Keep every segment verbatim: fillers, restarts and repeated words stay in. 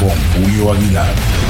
con Julio Aguilar.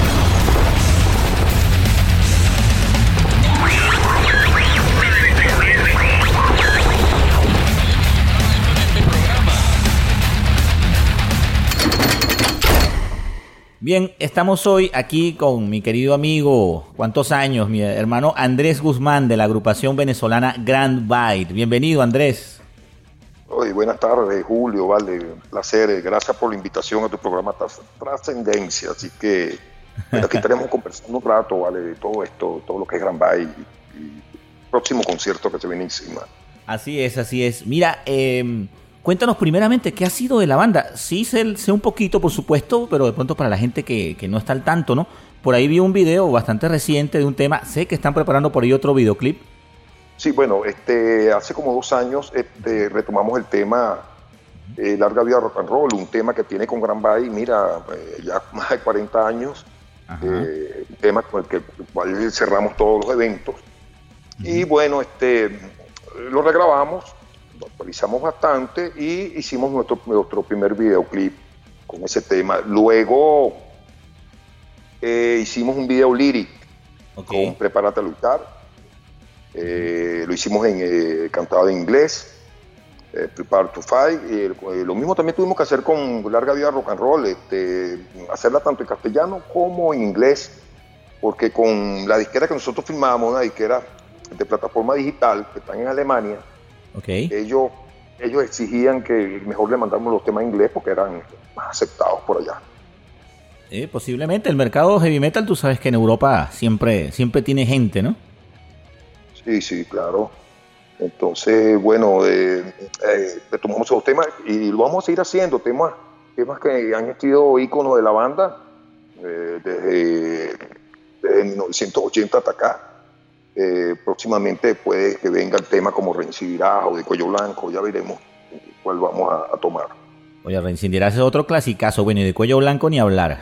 Bien, estamos hoy aquí con mi querido amigo, ¿cuántos años? Mi hermano Andrés Guzmán de la agrupación venezolana Grand Byte. Bienvenido, Andrés. Oye, buenas tardes, Julio, vale, placer, gracias por la invitación a tu programa Trascendencia, así que bueno, aquí estaremos conversando un rato, vale, de todo esto, todo lo que es Grand Byte y, y el próximo concierto que se viene encima. Así es, así es. Mira, eh... cuéntanos primeramente, ¿qué ha sido de la banda? Sí sé, sé un poquito, por supuesto, pero de pronto para la gente que, que no está al tanto, ¿no? Por ahí vi un video bastante reciente de un tema. Sé que están preparando por ahí otro videoclip. Sí, bueno, este, hace como dos años este, retomamos el tema eh, Larga Vida Rock and Roll, un tema que tiene con Grand Byte, mira, eh, ya más de cuarenta años, eh, un tema con el, que, el cual cerramos todos los eventos. Uh-huh. Y bueno, este, lo regrabamos, lo actualizamos bastante y hicimos nuestro, nuestro primer videoclip con ese tema. Luego eh, hicimos un video lyric okay. con Prepárate a luchar. Eh, lo hicimos en eh, cantado en inglés, eh, Prepare to Fight. Eh, eh, lo mismo también tuvimos que hacer con Larga Vida Rock and Roll, este, hacerla tanto en castellano como en inglés, porque con la disquera que nosotros firmamos, una disquera de plataforma digital que están en Alemania, okay. ellos, ellos exigían que mejor le mandáramos los temas en inglés porque eran más aceptados por allá. Eh, posiblemente el mercado heavy metal, tú sabes que en Europa siempre, siempre tiene gente, ¿no? Sí, sí, claro. Entonces, bueno, eh, eh, retomamos esos temas y lo vamos a seguir haciendo, temas, temas que han sido íconos de la banda eh, desde, desde mil novecientos ochenta hasta acá. Eh, próximamente puede que venga el tema como Reincidirás o de Cuello Blanco, ya veremos cuál vamos a, a tomar. Oye, Reincidirás es otro clasicazo, bueno, y de Cuello Blanco ni hablar.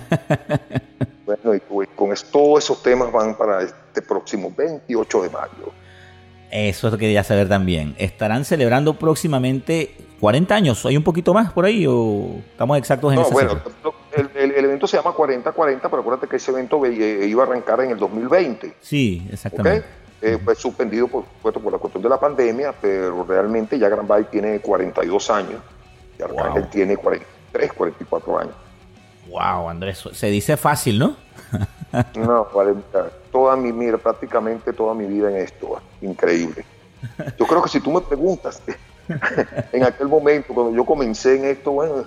Bueno, y pues, con esto, todos esos temas van para este próximo veintiocho de mayo. Eso es lo que quería saber también. ¿Estarán celebrando próximamente cuarenta años? ¿Hay un poquito más por ahí o estamos exactos en no, esa bueno, el, el, el evento se llama cuarenta cuarenta, pero acuérdate que ese evento iba a arrancar en el dos mil veinte. Sí, exactamente. ¿Okay? Eh, fue suspendido por supuesto por la cuestión de la pandemia, pero realmente ya Grand Byte tiene cuarenta y dos años y Arcángel wow. tiene cuarenta y tres, cuarenta y cuatro años. Wow, Andrés, se dice fácil, ¿no? No, vale, toda mi, mira, prácticamente toda mi vida en esto, increíble. Yo creo que si tú me preguntas, en aquel momento, cuando yo comencé en esto, bueno,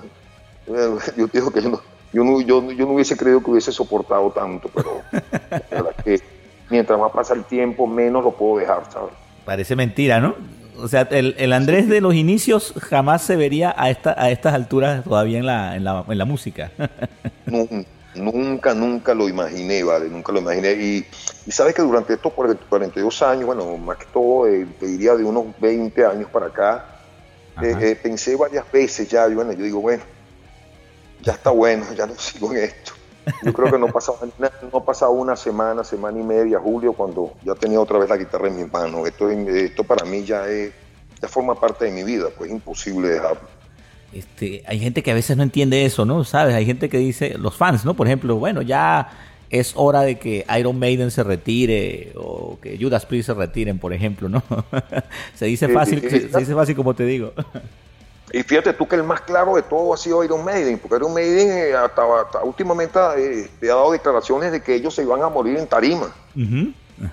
yo digo que yo no, yo no, yo, yo no hubiese creído que hubiese soportado tanto, pero la verdad es que mientras más pasa el tiempo, menos lo puedo dejar, ¿sabes? Parece mentira, ¿no? O sea, el, el Andrés sí. de los inicios jamás se vería a, esta, a estas alturas todavía en la, en la, en la música. No, nunca, nunca lo imaginé, ¿vale? Nunca lo imaginé. Y, y sabes que durante estos cuarenta y dos años, bueno, más que todo, eh, te diría de unos veinte años para acá, eh, eh, pensé varias veces ya, y bueno, yo digo, bueno, ya está bueno, ya no sigo en esto. Yo creo que no pasaba, no pasaba una semana, semana y media, Julio, cuando ya tenía otra vez la guitarra en mis manos. Esto, esto para mí ya, es, ya forma parte de mi vida, pues es imposible dejarlo. Este, hay gente que a veces no entiende eso, ¿no? ¿Sabes? Hay gente que dice, los fans, ¿no? Por ejemplo, bueno, ya es hora de que Iron Maiden se retire o que Judas Priest se retiren, por ejemplo, ¿no? se dice fácil, eh, eh, se, se dice fácil como te digo. Y fíjate tú que el más claro de todo ha sido Iron Maiden, porque Iron Maiden eh, hasta, hasta últimamente eh, ha dado declaraciones de que ellos se iban a morir en tarima. Uh-huh.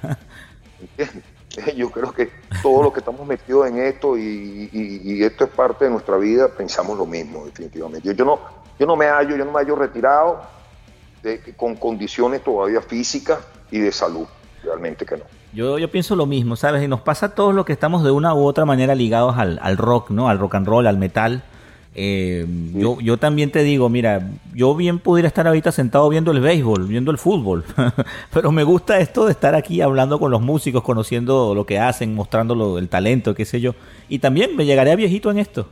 Uh-huh. Yo creo que todos los que estamos metidos en esto y, y, y esto es parte de nuestra vida, pensamos lo mismo, definitivamente. Yo, yo, no, yo no me hallo, yo no me hallo retirado de, con condiciones todavía físicas y de salud, realmente que no. Yo, yo pienso lo mismo, ¿sabes? Y nos pasa a todos los que estamos de una u otra manera ligados al, al rock, ¿no? Al rock and roll, al metal. Eh, sí. yo, yo también te digo, mira, yo bien pudiera estar ahorita sentado viendo el béisbol, viendo el fútbol, pero me gusta esto de estar aquí hablando con los músicos, conociendo lo que hacen, mostrando el talento, qué sé yo. Y también me llegaré a viejito en esto.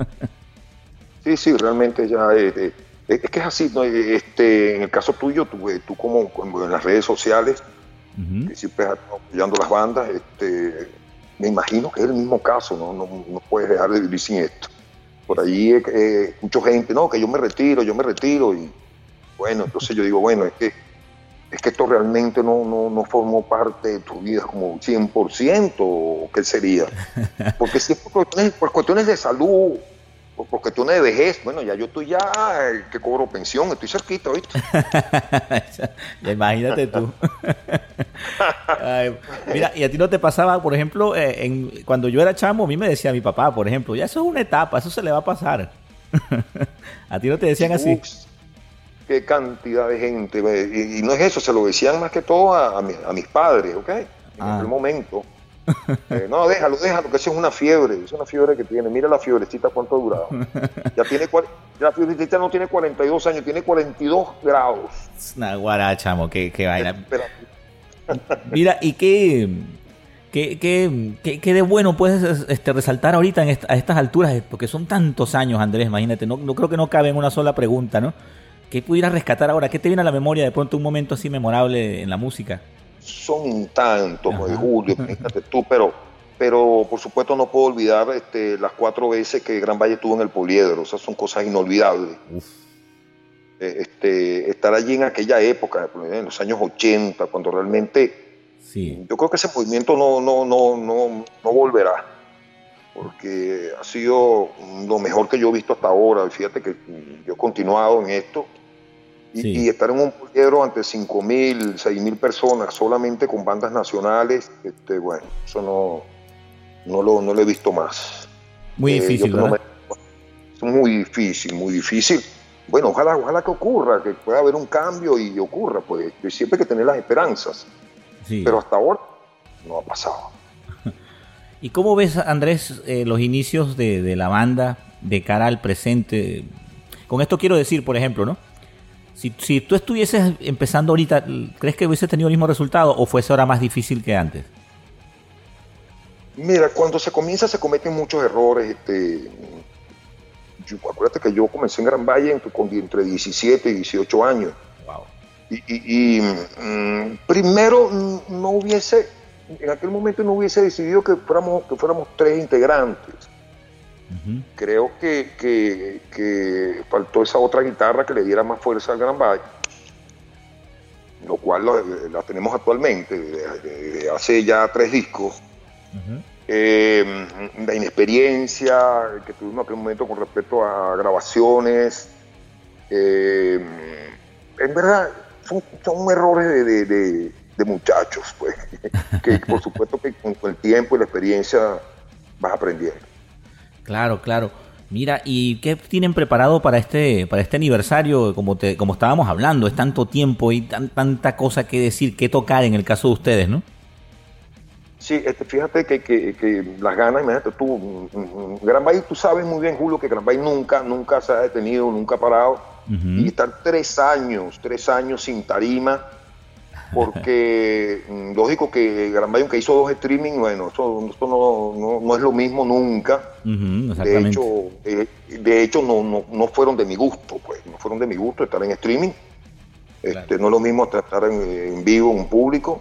sí, sí, realmente ya... Eh, eh, es que es así, ¿no? Este, en el caso tuyo, tú, tú como, como en las redes sociales, uh-huh. que siempre estás apoyando las bandas, este, me imagino que es el mismo caso, ¿no? No, no puedes dejar de vivir sin esto. Por ahí eh, escucho gente, no, que yo me retiro, yo me retiro, y, Bueno, entonces yo digo, bueno, es que, es que esto realmente no, no, no formó parte de tu vida como cien por ciento, ¿o qué sería? Porque si es por cuestiones, por cuestiones de salud, o por cuestiones de vejez, bueno, ya yo estoy ya eh, que cobro pensión, estoy cerquita, ¿viste? Ya imagínate tú. Ay, mira, y a ti no te pasaba, por ejemplo, eh, en, cuando yo era chamo, a mí me decía mi papá, por ejemplo, ya eso es una etapa, eso se le va a pasar. A ti no te decían así. Uf, qué cantidad de gente, y, y no es eso, se lo decían más que todo a, a, mi, a mis padres, ¿ok? En Ah. aquel momento. Eh, no, déjalo, déjalo, que eso es una fiebre, es una fiebre que tiene. Mira la fiebrecita cuánto ha durado. Ya tiene, la fiebrecita no tiene cuarenta y dos años, tiene cuarenta y dos grados. Una guarachamo, qué, qué vaina. Mira, ¿y qué, qué, qué, qué, qué de bueno puedes este, resaltar ahorita en esta, a estas alturas? Porque son tantos años, Andrés, imagínate, no, no creo que no cabe en una sola pregunta, ¿no? ¿Qué pudieras rescatar ahora? ¿Qué te viene a la memoria de pronto un momento así memorable en la música? Son tantos, de Julio, fíjate tú, pero, pero por supuesto no puedo olvidar este, las cuatro veces que Gran Valle estuvo en el Poliedro, esas son cosas inolvidables. Este, estar allí en aquella época, en los años ochenta, cuando realmente, sí. Yo creo que ese movimiento no, no, no, no, no volverá, porque ha sido lo mejor que yo he visto hasta ahora. Fíjate que yo he continuado en esto. Y, sí. y estar en un poliedro ante cinco mil, seis mil personas solamente con bandas nacionales, este, bueno, eso no, no, lo, no lo he visto más. Muy eh, difícil, ¿verdad? Me, es muy difícil, muy difícil. Bueno, ojalá, ojalá que ocurra, que pueda haber un cambio y ocurra, pues siempre hay que tener las esperanzas. Sí. Pero hasta ahora no ha pasado. ¿Y cómo ves, Andrés, eh, los inicios de, de la banda de cara al presente? Con esto quiero decir, por ejemplo, ¿no? Si, si tú estuvieses empezando ahorita, ¿crees que hubiese tenido el mismo resultado o fuese ahora más difícil que antes? Mira, cuando se comienza se cometen muchos errores. Este, yo, acuérdate que yo comencé en Gran Valle entre, entre diecisiete y dieciocho años. Wow. Y, y, y mm, primero no hubiese, en aquel momento no hubiese decidido que fuéramos, que fuéramos tres integrantes. Uh-huh. Creo que, que, que faltó esa otra guitarra que le diera más fuerza al Gran Valle, lo cual lo, la tenemos actualmente, de, de, de hace ya tres discos. Uh-huh. Eh, la inexperiencia que tuvimos en aquel momento con respecto a grabaciones, eh, en verdad son, son errores de, de, de, de muchachos, pues, que por supuesto que con, con el tiempo y la experiencia vas aprendiendo. Claro, claro. Mira, ¿y qué tienen preparado para este para este aniversario? Como te, como estábamos hablando, es tanto tiempo y tan, tanta cosa que decir, que tocar en el caso de ustedes, ¿no? Sí, este, fíjate que, que, que las ganas, imagínate tú, Gran Valle, tú sabes muy bien, Julio, que Gran Valle nunca, nunca se ha detenido, nunca ha parado. Uh-huh. Y estar tres años, tres años sin tarima, porque lógico que Gran Valle, aunque hizo dos streaming, bueno, esto, esto no, no, no es lo mismo nunca. Uh-huh, de hecho, eh, de hecho no, no, no fueron de mi gusto, pues, no fueron de mi gusto estar en streaming. Este, claro. No es lo mismo estar en, en vivo, en público.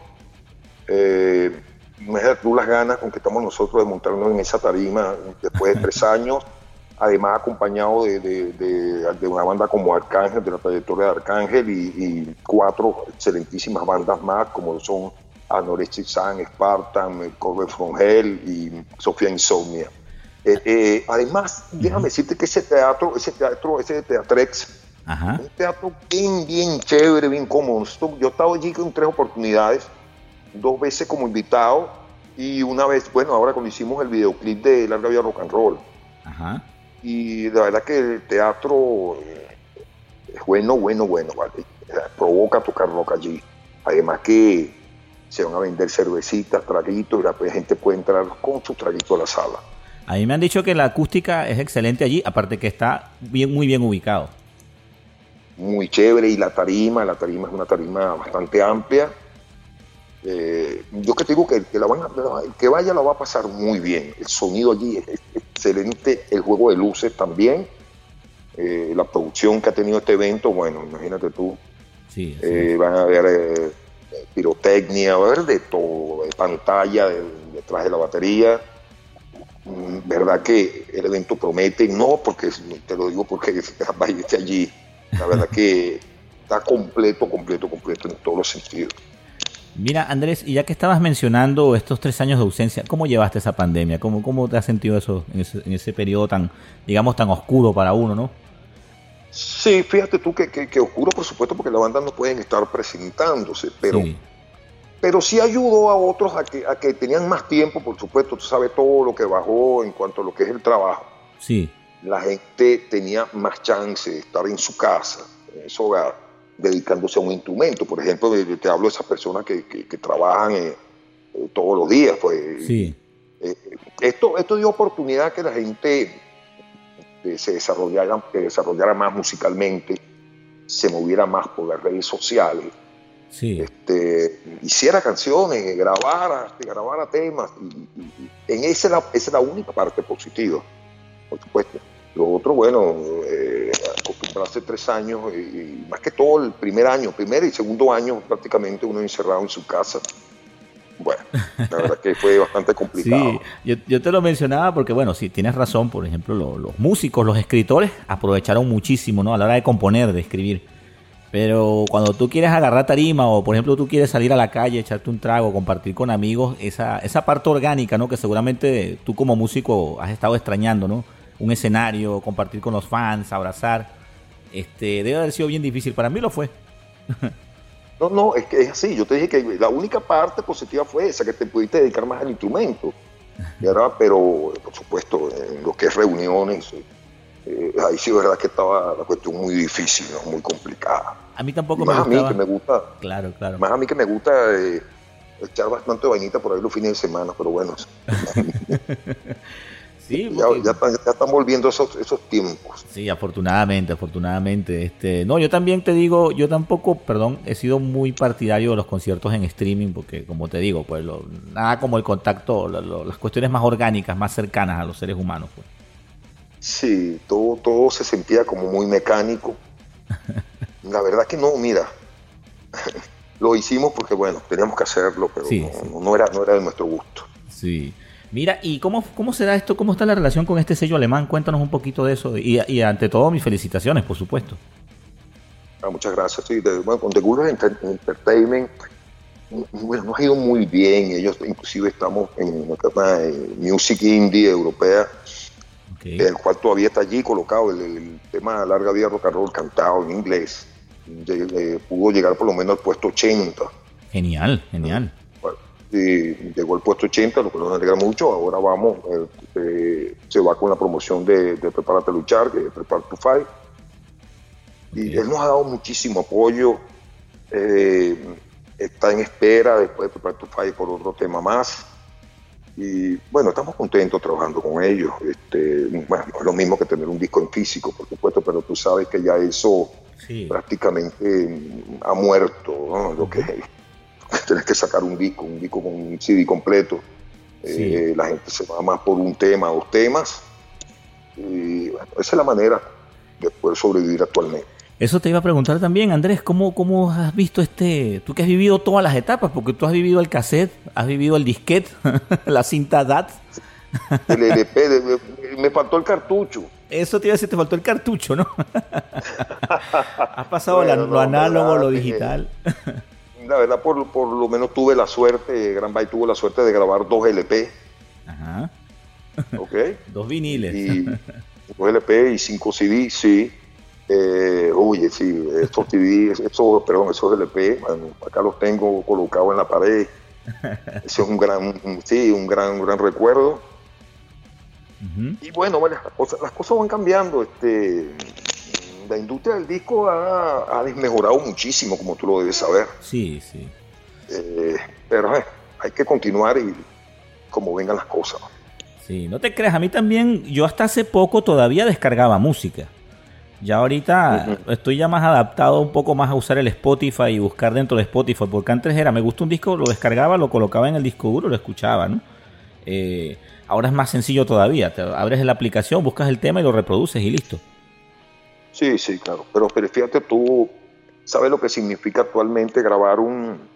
Eh, imagínate tú las ganas con que estamos nosotros de montarnos en esa tarima después de tres años, además acompañado de, de, de, de una banda como Arcángel, de la trayectoria de Arcángel, y, y cuatro excelentísimas bandas más, como son Anorexic Sun, Spartan, Corbett from Hell y Sofía Insomnia. Eh, eh, además, uh-huh. déjame decirte que ese teatro, ese teatro, ese Teatrex, uh-huh. un teatro bien, bien chévere, bien cómodo. Yo he estado allí con tres oportunidades, dos veces como invitado y una vez, bueno, ahora cuando hicimos el videoclip de Larga Vida Rock and Roll. Ajá. Y la verdad que el teatro eh, es bueno, bueno, bueno, ¿vale? Provoca tocar rock allí. Además que se van a vender cervecitas, traguitos, y la gente puede entrar con sus traguitos a la sala. A mí me han dicho que la acústica es excelente allí, aparte que está bien, muy bien ubicado. Muy chévere, y la tarima, la tarima es una tarima bastante amplia. Eh, yo que te digo que el que, la van a, el que vaya la va a pasar muy bien. El sonido allí es, es excelente, el juego de luces también, eh, la producción que ha tenido este evento, bueno, imagínate tú, sí, sí. Eh, van a ver eh, pirotecnia, va a haber de todo, de pantalla de, detrás de la batería. Mm, verdad que el evento promete, no porque te lo digo porque vaya allí, la verdad que está completo, completo, completo en todos los sentidos. Mira, Andrés, y ya que estabas mencionando estos tres años de ausencia, ¿cómo llevaste esa pandemia? ¿Cómo, cómo te has sentido eso en ese, en ese periodo tan, digamos, tan oscuro para uno, ¿no? Sí, fíjate tú que, que, que oscuro, por supuesto, porque las bandas no pueden estar presentándose, pero sí, pero sí ayudó a otros a que, a que tenían más tiempo, por supuesto, tú sabes todo lo que bajó en cuanto a lo que es el trabajo. Sí. La gente tenía más chance de estar en su casa, en su hogar, dedicándose a un instrumento. Por ejemplo, te hablo de esas personas que, que, que trabajan eh, eh, todos los días. Pues, sí. eh, esto, esto dio oportunidad a que la gente eh, se desarrollara, que desarrollara más musicalmente, se moviera más por las redes sociales, sí. este, hiciera canciones, grabara, grabara temas. Y, y, y en esa, esa es la única parte positiva, por supuesto. Lo otro, bueno, eh, acostumbrarse tres años, y, y más que todo el primer año, primer y segundo año prácticamente uno encerrado en su casa. Bueno, la verdad que fue bastante complicado. Sí, yo, yo te lo mencionaba porque, bueno, sí, tienes razón. Por ejemplo, lo, los músicos, los escritores aprovecharon muchísimo, ¿no? A la hora de componer, de escribir. Pero cuando tú quieres agarrar tarima o, por ejemplo, tú quieres salir a la calle, echarte un trago, compartir con amigos, esa, esa parte orgánica, ¿no? Que seguramente tú como músico has estado extrañando, ¿no? Un escenario, compartir con los fans, abrazar. Este, debe haber sido bien difícil. Para mí lo fue. No, no, es que es así. Yo te dije que la única parte positiva fue esa, que te pudiste dedicar más al instrumento. ¿Verdad? Pero, por supuesto, en lo que es reuniones, eh, ahí sí es verdad que estaba la cuestión muy difícil, ¿no? Muy complicada. A mí tampoco y me más gustaba. a mí que me gusta. Claro, claro. Más a mí que me gusta eh, echar bastante vainita por ahí los fines de semana, pero bueno. Sí, porque... ya, ya, ya están volviendo esos, esos tiempos. Sí, afortunadamente, afortunadamente. Este, no, yo también te digo, yo tampoco, perdón, he sido muy partidario de los conciertos en streaming, porque como te digo, pues lo, nada como el contacto, lo, lo, las cuestiones más orgánicas, más cercanas a los seres humanos. Pues. Sí, todo, todo se sentía como muy mecánico. La verdad que no, mira, lo hicimos porque bueno, teníamos que hacerlo, pero sí, no, sí. no, era, no era de nuestro gusto. Sí. Mira, ¿y cómo, cómo se da esto? ¿Cómo está la relación con este sello alemán? Cuéntanos un poquito de eso. Y, y ante todo, mis felicitaciones, por supuesto. Ah, muchas gracias. Sí, de, bueno, con The Guru Entertainment, bueno, nos ha ido muy bien. Ellos, inclusive, estamos en la cama de Music Indie Europea, okay. El cual todavía está allí colocado. El, el tema Larga Vida Rock and Roll cantado en inglés. De, de, pudo llegar por lo menos al puesto ochenta. Genial, genial. Bueno, y llegó al puesto ochenta, lo que nos alegra mucho. Ahora vamos, eh, eh, se va con la promoción de, de Prepárate a Luchar, que es Prepare to Fight. Okay. Y él nos ha dado muchísimo apoyo. Eh, está en espera después de Prepare to Fight por otro tema más. Y bueno, estamos contentos trabajando con ellos. Este, bueno, no es lo mismo que tener un disco en físico, por supuesto, pero tú sabes que ya eso sí. prácticamente ha muerto, ¿no? Lo que tienes que sacar un disco, un disco con un C D completo. Sí. Eh, la gente se va más por un tema, dos temas. Y bueno, esa es la manera de poder sobrevivir actualmente. Eso te iba a preguntar también, Andrés, ¿cómo, cómo has visto este, tú que has vivido todas las etapas? Porque tú has vivido el cassette, has vivido el disquete, la cinta D A T. El L P, de, me faltó el cartucho. Eso te iba a decir, te faltó el cartucho, ¿no? Has pasado bueno, la, no, lo análogo, verdad, lo digital. Eh, la verdad, por, por lo menos tuve la suerte, Gran Bay tuvo la suerte de grabar dos L P. Ajá. ¿Ok? Dos viniles. Y, dos L P y cinco C D, sí. Eh, oye, sí, estos C D, esos, perdón, esos L P, bueno, acá los tengo colocados en la pared. Ese es un gran, un, sí, un gran, un gran recuerdo. Uh-huh. Y bueno, bueno las, cosas, las cosas van cambiando. Este, la industria del disco ha, ha desmejorado muchísimo, como tú lo debes saber. Sí, sí. Eh, pero eh, hay que continuar y como vengan las cosas. Sí, no te creas, a mí también, yo hasta hace poco todavía descargaba música. Ya ahorita uh-huh. estoy ya más adaptado un poco más a usar el Spotify y buscar dentro de Spotify, porque antes era, me gusta un disco, lo descargaba, lo colocaba en el disco duro, lo escuchaba, ¿no? Eh, ahora es más sencillo todavía, te abres la aplicación, buscas el tema y lo reproduces y listo. Sí, sí, claro, pero, pero fíjate tú, ¿sabes lo que significa actualmente grabar un,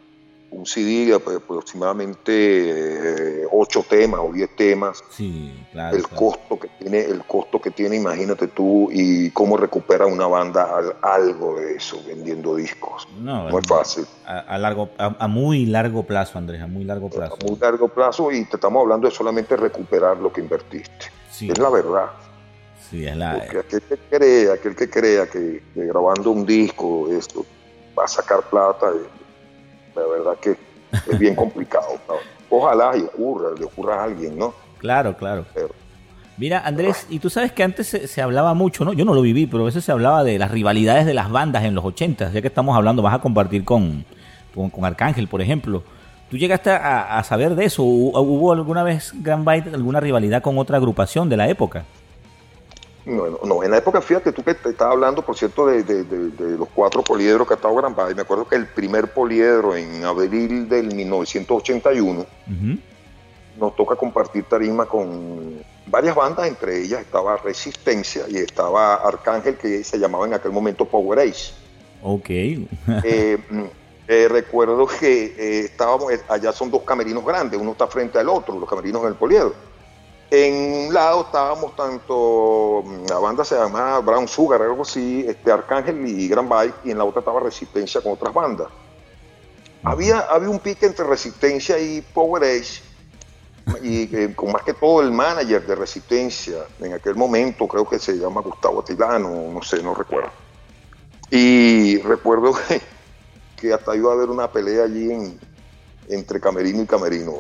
un C D de aproximadamente ocho temas o diez temas. Sí, claro. El claro. costo que tiene, el costo que tiene, imagínate tú, y cómo recupera una banda al, algo de eso, vendiendo discos. No, no es fácil. A, a largo, a, a muy largo plazo, Andrés, a muy largo plazo. A muy largo plazo, y te estamos hablando de solamente recuperar lo que invertiste. Sí. Es la verdad. Sí, es la... Porque aquel que crea, aquel que crea que, que grabando un disco esto va a sacar plata, la verdad que es bien complicado. ¿no? Ojalá y ocurra, le ocurra a alguien, ¿no? Claro, claro. Pero, Mira, Andrés, y tú sabes que antes se, se hablaba mucho, ¿no? Yo no lo viví, pero a veces se hablaba de las rivalidades de las bandas en los ochentas, ya que estamos hablando, vas a compartir con, con, con Arcángel, por ejemplo. ¿Tú llegaste a, a saber de eso? ¿Hubo alguna vez, Grand Byte, alguna rivalidad con otra agrupación de la época? No, no, no, en la época, fíjate tú que te estaba hablando, por cierto, de, de, de, de los cuatro poliedros que ha estado Grand Byte. Me acuerdo que el primer poliedro en abril del mil novecientos ochenta y uno uh-huh. nos toca compartir tarima con varias bandas, entre ellas estaba Resistencia y estaba Arcángel, que se llamaba en aquel momento Power Age. Ok. eh, eh, recuerdo que eh, estábamos, allá son dos camerinos grandes, uno está frente al otro, los camerinos en el poliedro. En un lado estábamos tanto, la banda se llamaba Brown Sugar, algo así, este, Arcángel y Grand Byte, y en la otra estaba Resistencia con otras bandas. Uh-huh. Había, había un pique entre Resistencia y Power Age, y eh, con más que todo el manager de Resistencia, en aquel momento creo que se llama Gustavo Atilano, no sé, no recuerdo. Y recuerdo que, que hasta iba a haber una pelea allí en, entre camerino y camerino.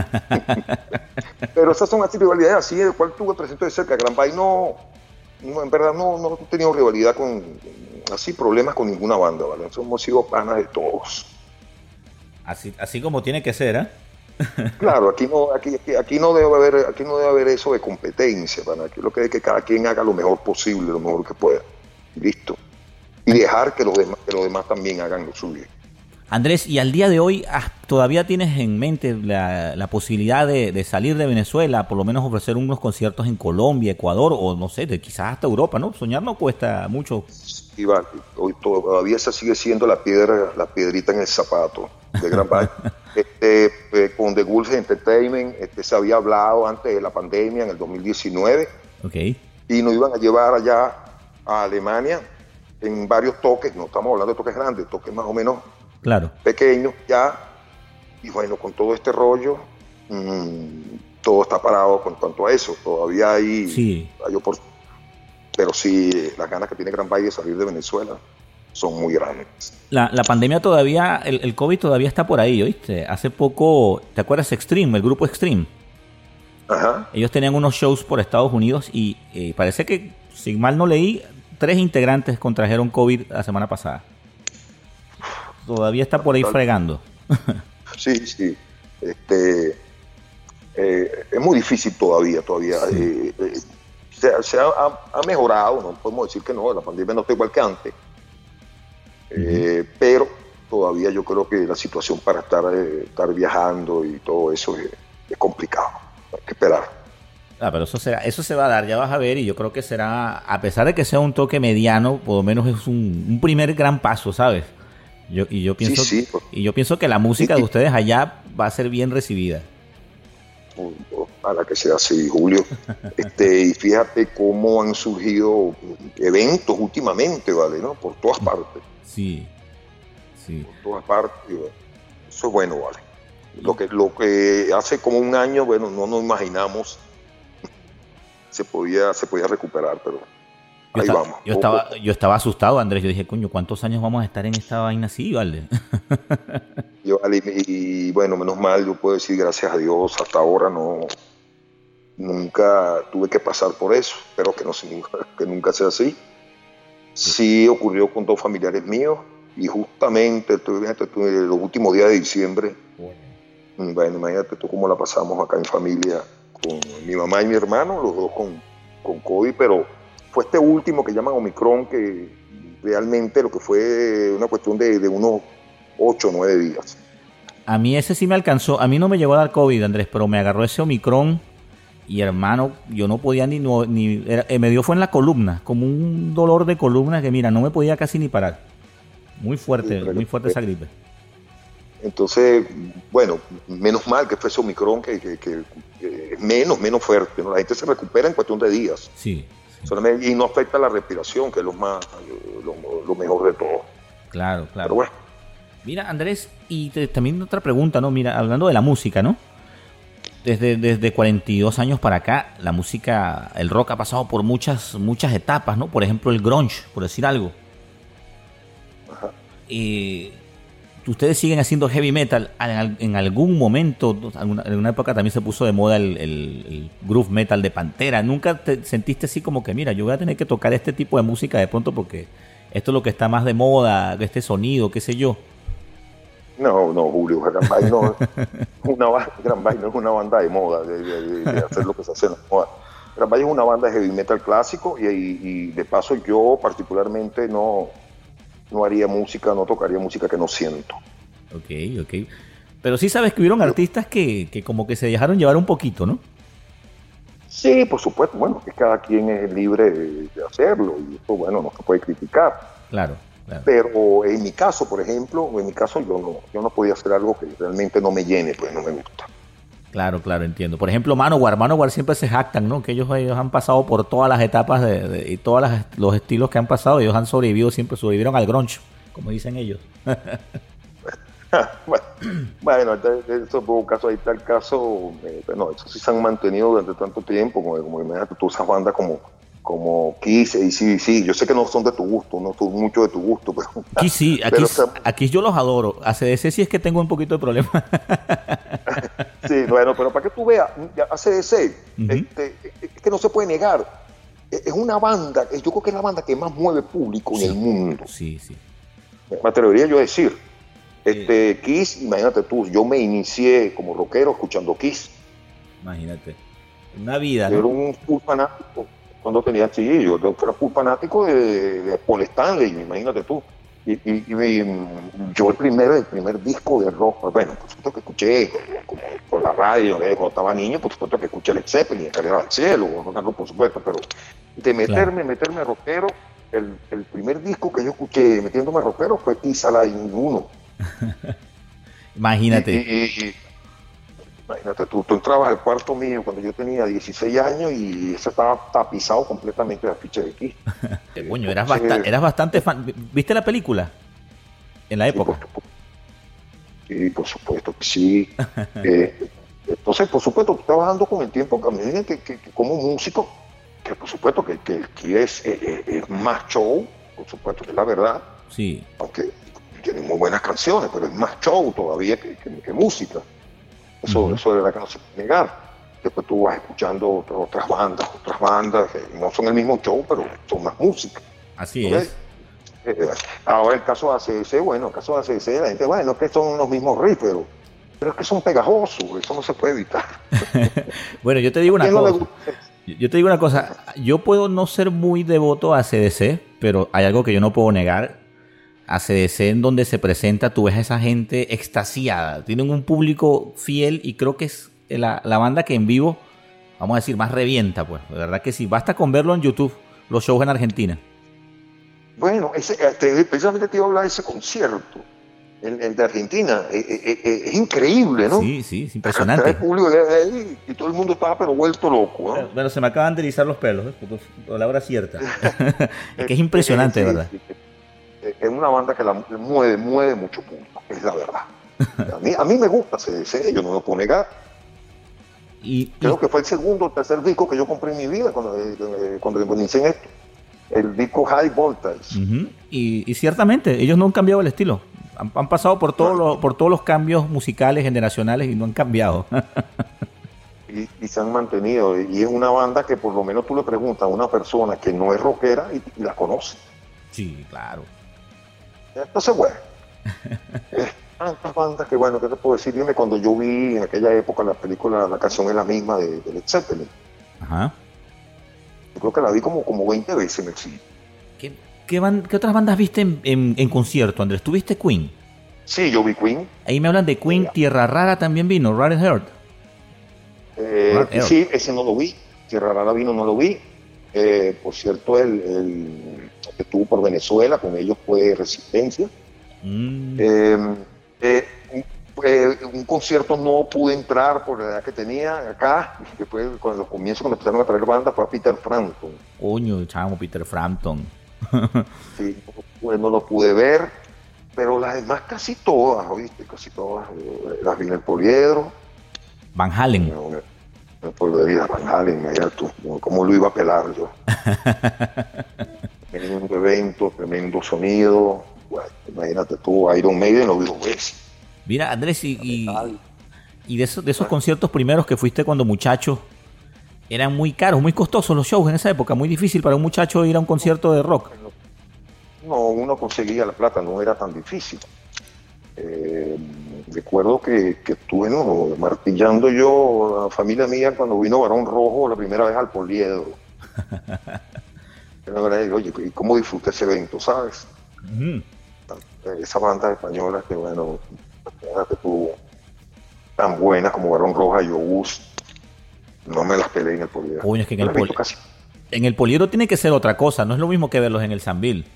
Pero esas son así rivalidades así, de cual tuve presente de cerca. Grand Byte no, no, en verdad no, no he tenido rivalidad con, así problemas con ninguna banda, ¿vale? Hemos sido panas de todos. Así, así como tiene que ser, ¿eh? Claro, aquí no, aquí, aquí, aquí no debe haber, aquí no debe haber eso de competencia, ¿vale? Aquí lo que es que cada quien haga lo mejor posible, lo mejor que pueda. Listo. Y dejar que los demás, que los demás también hagan lo suyo. Andrés, y al día de hoy, ¿todavía tienes en mente la, la posibilidad de, de salir de Venezuela, por lo menos ofrecer unos conciertos en Colombia, Ecuador, o no sé, de, quizás hasta Europa, ¿no? Soñar no cuesta mucho. Sí, vale. Hoy todavía esa sigue siendo la piedra, la piedrita en el zapato de Grand Byte. este, eh, con The Gulf Entertainment este, se había hablado antes de la pandemia, en el dos mil diecinueve, okay. Y nos iban a llevar allá a Alemania en varios toques, no estamos hablando de toques grandes, toques más o menos claro. pequeños ya, y bueno, con todo este rollo, mmm, todo está parado con cuanto a eso, todavía hay, sí. hay oportunidades, pero sí, las ganas que tiene Grand Byte de salir de Venezuela son muy grandes. La, la pandemia todavía, el, el COVID todavía está por ahí, ¿oíste? Hace poco, ¿te acuerdas Extreme, el grupo Extreme? Ajá. Ellos tenían unos shows por Estados Unidos y eh, parece que, si mal no leí, tres integrantes contrajeron COVID la semana pasada. Todavía está por ahí fregando. Sí, sí. Este, eh, es muy difícil todavía, todavía. Sí. Eh, eh, se, se ha, ha mejorado, no podemos decir que no, la pandemia no está igual que antes. Uh-huh. Eh, pero todavía yo creo que la situación para estar, eh, estar viajando y todo eso es, es complicado. Hay que esperar. Ah, pero eso será, eso se va a dar, ya vas a ver, y yo creo que será, a pesar de que sea un toque mediano, por lo menos es un, un primer gran paso, ¿sabes? Yo, y yo pienso sí, sí, pues, y yo pienso que la música sí, de ustedes allá va a ser bien recibida. Ojalá que sea así, Julio. este, y fíjate cómo han surgido eventos últimamente, ¿vale? ¿No? Por todas partes. Sí, sí. Por todas partes, bueno, eso es bueno, ¿vale? Lo que, lo que hace como un año, bueno, no nos imaginamos se podía, se podía recuperar, pero yo ahí estaba, vamos. Yo estaba, yo estaba asustado, Andrés. Yo dije, coño, ¿cuántos años vamos a estar en esta vaina así, vale? Yo, y, y bueno, menos mal, yo puedo decir, gracias a Dios, hasta ahora no, nunca tuve que pasar por eso. Espero que, no, que nunca sea así. Sí ocurrió con dos familiares míos, y justamente, tú, fíjate, tú, en los últimos días de diciembre, bueno. bueno, imagínate tú cómo la pasamos acá en familia, con mi mamá y mi hermano, los dos con, con COVID, pero fue este último que llaman Omicron, que realmente lo que fue una cuestión de, de unos ocho o nueve días. A mí ese sí me alcanzó, a mí no me llegó a dar COVID, Andrés, pero me agarró ese Omicron y, hermano, yo no podía ni, no, ni era, me dio fue en la columna, como un dolor de columna que, mira, no me podía casi ni parar. Muy fuerte, sí, muy fuerte esa gripe. Entonces, bueno, menos mal que fue ese Omicron, que, que, que, que es menos, menos fuerte, ¿no? La gente se recupera en cuestión de días. Sí. sí. Solamente, y no afecta la respiración, que es lo más, lo, lo mejor de todo. Claro, claro. Pero bueno. Mira, Andrés, y te, también otra pregunta, ¿no? Mira, hablando de la música, ¿no? Desde, desde cuarenta y dos años para acá, la música, el rock ha pasado por muchas, muchas etapas, ¿no? Por ejemplo, el grunge, por decir algo. Ajá. Eh, ustedes siguen haciendo heavy metal. En, en algún momento, en una época también se puso de moda el, el, el groove metal de Pantera. ¿Nunca te sentiste así como que, mira, yo voy a tener que tocar este tipo de música de pronto porque esto es lo que está más de moda, este sonido, qué sé yo? No, no, Julio, Gran Bay no, una, Gran Bay no es una banda de moda, de, de, de hacer lo que se hace en la moda. Gran Bay es una banda de heavy metal clásico y, y, y de paso yo particularmente no, no haría música, no tocaría música que no siento. Ok, ok. Pero sí sabes que hubieron artistas que, que como que se dejaron llevar un poquito, ¿no? Sí, por supuesto, bueno, que cada quien es libre de, de hacerlo y eso, bueno, no se puede criticar. Claro. Claro. Pero en mi caso, por ejemplo, en mi caso yo no, yo no podía hacer algo que realmente no me llene, pues no me gusta. Claro, claro, entiendo. Por ejemplo, Manowar, Manowar siempre se jactan, ¿no? Que ellos, ellos han pasado por todas las etapas de, de, y todos los estilos que han pasado. Ellos han sobrevivido, siempre sobrevivieron al grunge, como dicen ellos. Bueno, eso fue un caso, ahí está el caso, eh, no, esos sí se han mantenido durante tanto tiempo, como, como imagínate tú, esas bandas como como Kiss y sí, sí, yo sé que no son de tu gusto, no son mucho de tu gusto, pero Kiss sí, aquí, pero, o sea, aquí yo los adoro. A C D C sí es que tengo un poquito de problema. Sí, bueno, pero para que tú veas, A C D C, uh-huh. este, es que no se puede negar, es una banda, yo creo que es la banda que más mueve público sí, en el mundo. Sí, sí. Me atrevería yo a decir, este, sí. Kiss, imagínate tú, yo me inicié como rockero escuchando Kiss. Imagínate, una vida, yo ¿no? Era un full fanático. Cuando tenía sí, yo era full fanático de, de Paul Stanley, imagínate tú. Y, y, y yo el primer, el primer disco de rock, bueno, por supuesto que escuché como por la radio, ¿eh? Cuando estaba niño, por supuesto que escuché Led Zeppelin, Escalera al Cielo, por supuesto, pero de meterme, claro. meterme a rockero, el, el primer disco que yo escuché metiéndome a rockero fue Kiss Alive uno. Imagínate. Y, y, y, y, Imagínate, tú, tú entrabas al cuarto mío cuando yo tenía dieciséis años y ese estaba tapizado completamente de afiches de Kiss. Coño, eras, basta, eras bastante fan. ¿Viste la película? En la época. Sí, por, sí, por supuesto que sí. eh, entonces, por supuesto, tú estás bajando con el tiempo que a medida que, que, que como músico, que por supuesto que, que, que es, eh, es más show, por supuesto que es la verdad. Sí. Aunque tiene muy buenas canciones, pero es más show todavía que, que, que música. Eso, uh-huh. eso de la que no se puede negar. Después tú vas escuchando otras bandas, otras bandas que no son el mismo show, pero son más música. Así ¿okay? es. Eh, ahora el caso de A C D C, bueno, el caso de A C D C, la gente, bueno, es que son los mismos riffs, pero, pero es que son pegajosos, eso no se puede evitar. Bueno, yo te digo una cosa. No yo te digo una cosa, yo puedo no ser muy devoto a A C D C, pero hay algo que yo no puedo negar. A C D C en donde se presenta, tú ves a esa gente extasiada, tienen un público fiel y creo que es la, la banda que en vivo, vamos a decir, más revienta, pues, de verdad que sí, basta con verlo en YouTube, los shows en Argentina. Bueno, ese, te, precisamente te iba a hablar de ese concierto, el, el de Argentina, es, es, es increíble, ¿no? Sí, sí, es impresionante. El público de ahí, y todo el mundo estaba pero vuelto loco, ¿no? Bueno, se me acaban de erizar los pelos, ¿eh? Por, por la hora cierta. Es que es impresionante, sí, ¿verdad? Sí, sí. Es una banda que la mueve, mueve mucho público, es la verdad. A mí, a mí me gusta C D C, yo no lo puedo negar. Y, Creo y... que fue el segundo o tercer disco que yo compré en mi vida cuando, eh, cuando inicié en esto. El disco High Voltage. Uh-huh. y, y ciertamente, ellos no han cambiado el estilo. Han, han pasado por, todo no. lo, por todos los cambios musicales, generacionales y no han cambiado. y, y se han mantenido. Y es una banda que por lo menos tú le preguntas a una persona que no es rockera y, y la conoce. Sí, claro. Entonces, bueno, eh, tantas bandas que, bueno, ¿qué te puedo decir? Dime, cuando yo vi en aquella época la película, la canción es la misma de, de Led Zeppelin. Ajá. Yo creo que la vi como, como veinte veces en el cine. ¿Qué, qué, band, ¿Qué otras bandas viste en, en, en concierto, Andrés? ¿Tú viste Queen? Sí, yo vi Queen. Ahí me hablan de Queen, yeah. Tierra Rara también vino, Red Heart. Eh, sí, ese no lo vi, Tierra Rara vino, no lo vi. Eh, por cierto, el, el que estuvo por Venezuela, con ellos fue Resistencia. Mm. Eh, eh, eh, un concierto no pude entrar por la edad que tenía acá, después cuando comienzo, cuando empezaron a traer bandas, fue a Peter Frampton. Coño, chamo, Peter Frampton. Sí, pues no lo pude ver, pero las demás casi todas, ¿oíste? Casi todas, eh, las vi en el Poliedro. Van Halen. En el Poliedro, Van Halen, mira tú, cómo lo iba a pelar yo. Tremendo evento, tremendo sonido. Bueno, imagínate tú, Iron Maiden lo vi dos veces. Mira, Andrés, y, y, y de esos, de esos conciertos primeros que fuiste cuando muchacho, eran muy caros, muy costosos los shows en esa época, muy difícil para un muchacho ir a un concierto de rock. No, uno conseguía la plata, no era tan difícil. Eh, recuerdo que, que estuve no, martillando yo, la familia mía, cuando vino Barón Rojo la primera vez al Poliedro. Oye, ¿y cómo disfruté ese evento, sabes? Uh-huh. Esas bandas españolas que, bueno, que tú, tan buenas como Barón Roja y Obús, no me las peleé en el Poliedro. Coño, es que en el, poli- en el Poliedro tiene que ser otra cosa, no es lo mismo que verlos en el Sambil.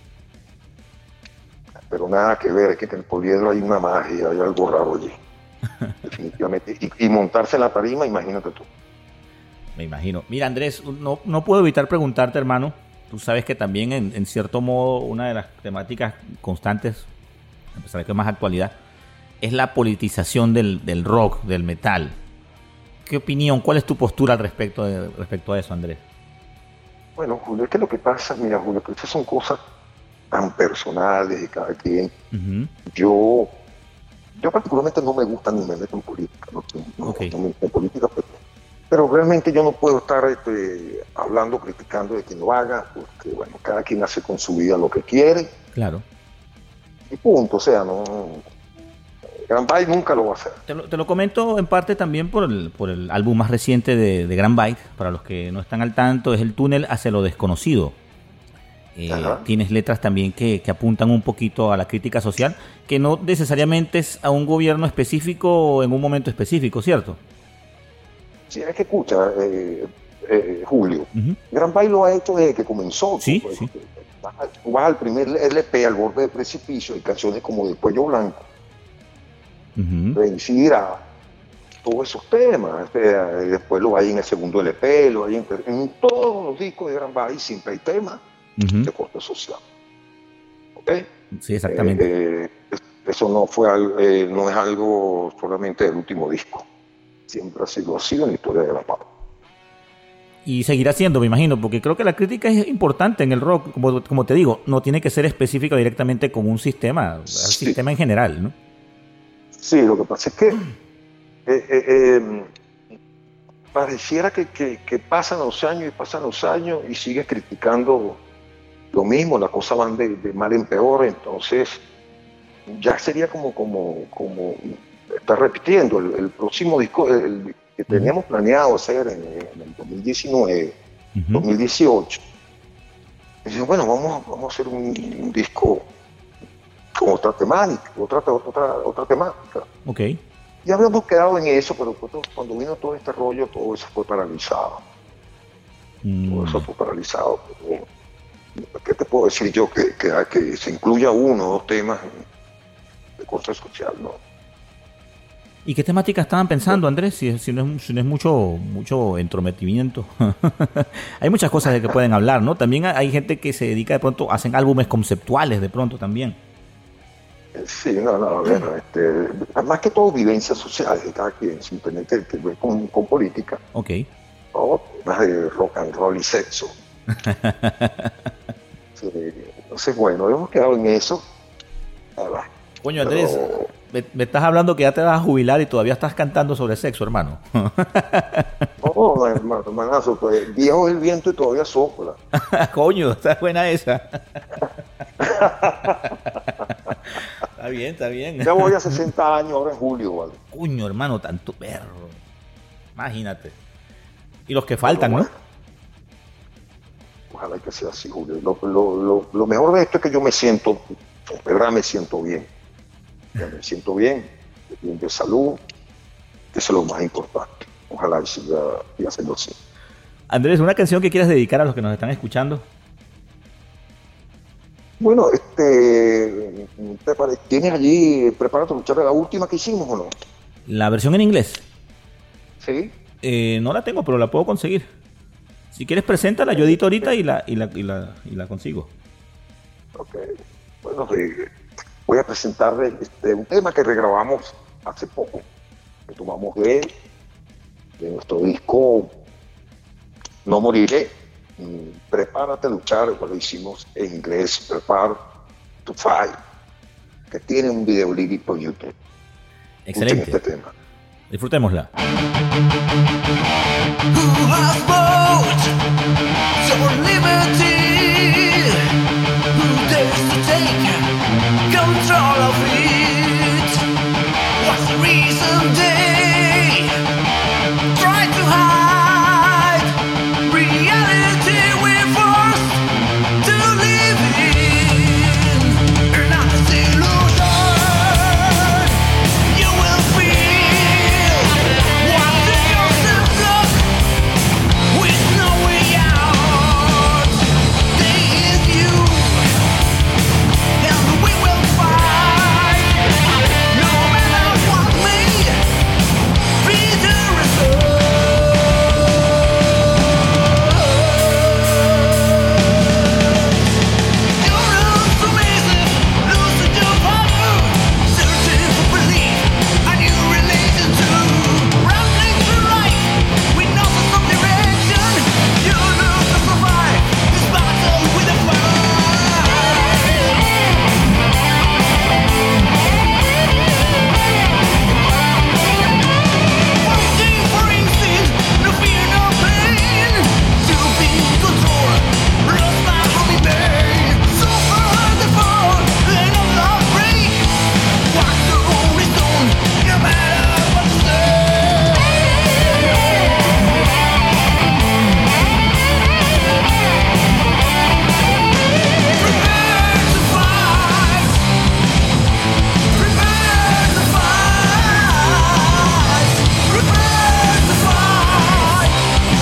Pero nada que ver, es que en el Poliedro hay una magia, hay algo raro allí. Definitivamente. Y, y montarse en la tarima, imagínate tú. Me imagino. Mira, Andrés, no, no puedo evitar preguntarte, hermano. Tú sabes que también, en, en cierto modo, una de las temáticas constantes, a pesar de que es más actualidad, es la politización del, del rock, del metal. ¿Qué opinión, cuál es tu postura al respecto, de, respecto a eso, Andrés? Bueno, Julio, es que lo que pasa, mira, Julio, que estas son cosas tan personales de cada quien. Uh-huh. Yo, yo particularmente no me gusta ni me meto en política, no, no, okay. no me meto en política, pero, pero realmente yo no puedo estar este, hablando, criticando de quien lo haga, porque bueno, cada quien hace con su vida lo que quiere. Claro. Y punto, o sea, no... Grand Byte nunca lo va a hacer. Te lo, te lo comento en parte también por el, por el álbum más reciente de, de Grand Byte, para los que no están al tanto, es El túnel hacia lo desconocido. Eh, tienes letras también que, que apuntan un poquito a la crítica social, que no necesariamente es a un gobierno específico o en un momento específico, ¿cierto? Sí, es que escucha, eh, eh, Julio, uh-huh. Grand Byte lo ha hecho desde que comenzó. Sí, pues, sí. Vas, vas al primer L P, Al borde del precipicio, y canciones como De Cuello Blanco, uh-huh. de Isidra, todos esos temas. Este, después lo hay en el segundo L P, lo hay en, en todos los discos de Grand Byte, siempre hay temas uh-huh. de corte social. ¿Ok? Sí, exactamente. Eh, eh, eso no, fue, eh, no es algo solamente del último disco. Siempre ha sido así en la historia de la pop. Y seguirá siendo, me imagino, porque creo que la crítica es importante en el rock. Como, como te digo, no tiene que ser específica directamente con un sistema, el sí. sistema en general, ¿no? Sí, lo que pasa es que eh, eh, eh, pareciera que, que, que pasan los años y pasan los años y sigues criticando lo mismo, las cosas van de, de mal en peor, entonces ya sería como, como, como estar repitiendo. El, el próximo disco el, que teníamos uh-huh. planeado hacer en, en el dos mil diecinueve, uh-huh. dos mil dieciocho, dicen, bueno, vamos, vamos a hacer un, un disco con otra temática, otra, otra, otra temática. Okay. Ya habíamos quedado en eso, pero cuando vino todo este rollo, todo eso fue paralizado. Mm. Todo eso fue paralizado. ¿Qué te puedo decir yo? Que, que, que se incluya uno o dos temas de corte social, ¿no? ¿Y qué temática estaban pensando, Andrés? Si, si, no, es, si no es mucho, mucho entrometimiento. Hay muchas cosas de que pueden hablar, ¿no? También hay gente que se dedica de pronto, hacen álbumes conceptuales de pronto también. Sí, no, no, bueno, este, más que todo vivencias sociales de cada quien, sin tener que, que ver con, con política. Ok. O más de rock and roll y sexo. Sí, entonces, bueno, hemos quedado en eso. Ahora, coño, Andrés, pero... me, me estás hablando que ya te vas a jubilar y todavía estás cantando sobre sexo, hermano. No, hermano, hermanazo, pues, viejo es el viento y todavía sopla. Coño, está buena esa. Está bien, está bien. Ya voy a sesenta años ahora en julio, ¿vale? Coño, hermano, tanto perro. Imagínate. Y los que faltan, bueno, ¿no? Ojalá que sea así, Julio. Lo, lo, lo, lo mejor de esto es que yo me siento, en verdad me siento bien. Ya me siento bien, bien de salud. Eso es lo más importante. Ojalá siga haciendo así. Andrés, ¿una canción que quieras dedicar a los que nos están escuchando? Bueno, este, te pare- ¿tienes allí preparado para escuchar la última que hicimos o no? ¿La versión en inglés? Sí. Eh, no la tengo, pero la puedo conseguir. Si quieres, preséntala, yo edito ahorita y la, y la, y la, y la consigo. Ok. Bueno, eh, voy a presentarles este, un tema que regrabamos hace poco, que tomamos de, de nuestro disco No Moriré. Mm, Prepárate a luchar, igual lo hicimos en inglés, Prepare to Fight, que tiene un video lírico en YouTube. Excelente. Escuchen este tema. Disfrutémosla. Who has bought your liberty? Who dares to take control of it? What's the reason they try to hide reality we're forced to live in? Another illusion you will feel. Watching yourself look with no way out. They hit you, and we will fight. No matter what may be the result. You're amazing, losing your power, searching for belief, a new religion too. Rambling through life with no sense of direction. You lose to survive this battle with a Waiting for instinct, no fear, no pain. To be in control, lost by homing pain. So far the fall, and of love break. Walk the only stone, no matter what you say. Prepare to fight. Prepare to fight. Prepare to fight.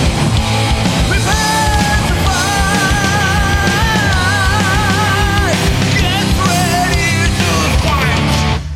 Prepare to fight. Get ready to fight.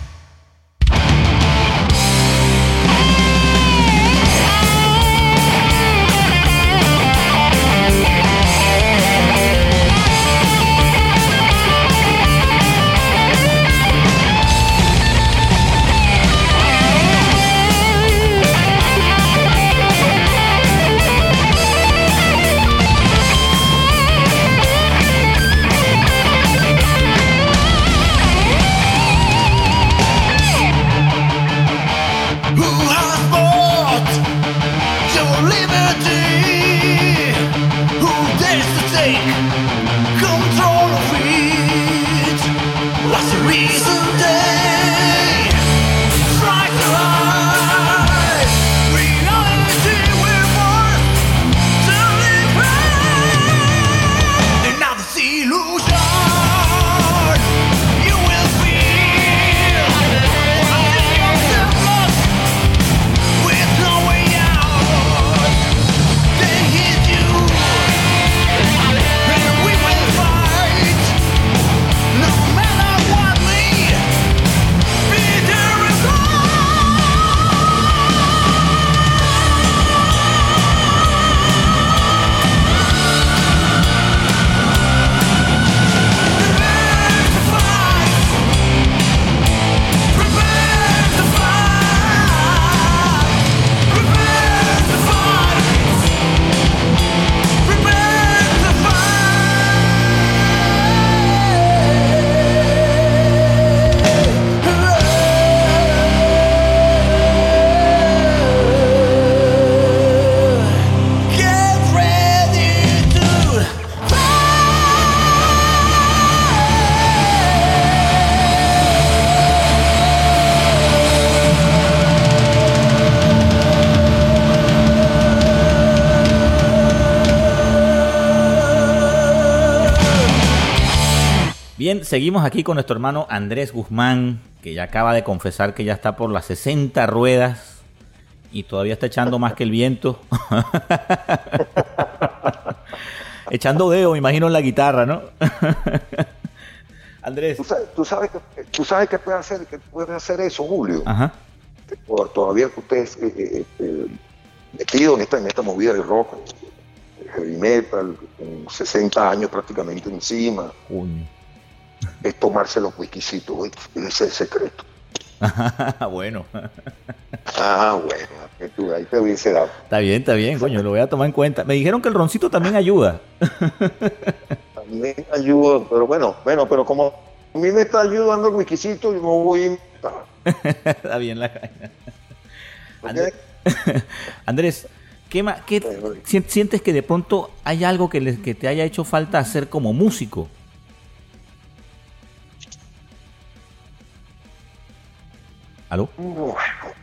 Who has bought your liberty? Who dares to take control of it? What's the reason they try to hide reality we're forced to live in? Another illusion you will feel. Watching yourself lost with no way out. They hit you, and we will fight. No matter what may be the result. Prepare to fight. Prepare to fight. Prepare to fight. Prepare to fight. Get ready to Bien, seguimos aquí con nuestro hermano Andrés Guzmán, que ya acaba de confesar que ya está por las sesenta ruedas y todavía está echando más que el viento. Echando dedo, me imagino, en la guitarra, ¿no? Andrés. ¿Tú sabes, tú sabes, que, tú sabes que puede hacer, que puede hacer eso, Julio? Ajá. Todavía que ustedes eh, eh, eh, metido en esta, en esta movida de rock, eh, heavy metal, con sesenta años prácticamente encima, Coño. es tomarse los whiskycitos, güey, ese es el secreto. Bueno. Ah, bueno, que tú, ahí te hubiese dado. Está bien, está bien, coño, lo voy a tomar en cuenta. Me dijeron que el roncito también ayuda. También ayuda, pero bueno, bueno, pero como a mí me está ayudando el whiskycito, yo no voy a... Está bien la caña. ¿Ok? Andrés, Andrés, ¿qué, ma- qué si- sientes que de pronto hay algo que, le- que te haya hecho falta hacer como músico? ¿Aló? Bueno,